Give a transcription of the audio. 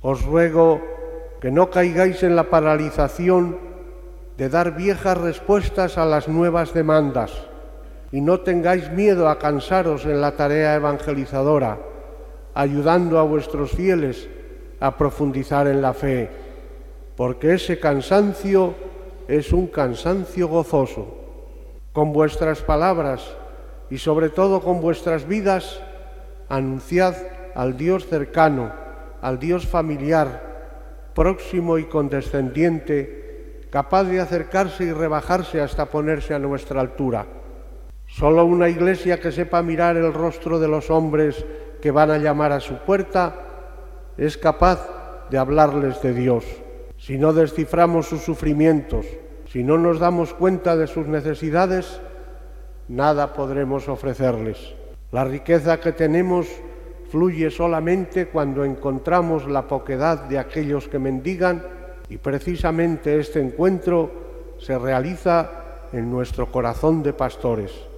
Os ruego que no caigáis en la paralización de dar viejas respuestas a las nuevas demandas y no tengáis miedo a cansaros en la tarea evangelizadora, ayudando a vuestros fieles a profundizar en la fe, porque ese cansancio es un cansancio gozoso. Con vuestras palabras y sobre todo con vuestras vidas, anunciad al Dios cercano, al Dios familiar, próximo y condescendiente, capaz de acercarse y rebajarse hasta ponerse a nuestra altura. Solo una iglesia que sepa mirar el rostro de los hombres que van a llamar a su puerta es capaz de hablarles de Dios. Si no desciframos sus sufrimientos, si no nos damos cuenta de sus necesidades, nada podremos ofrecerles. La riqueza que tenemos fluye solamente cuando encontramos la poquedad de aquellos que mendigan, y precisamente este encuentro se realiza en nuestro corazón de pastores.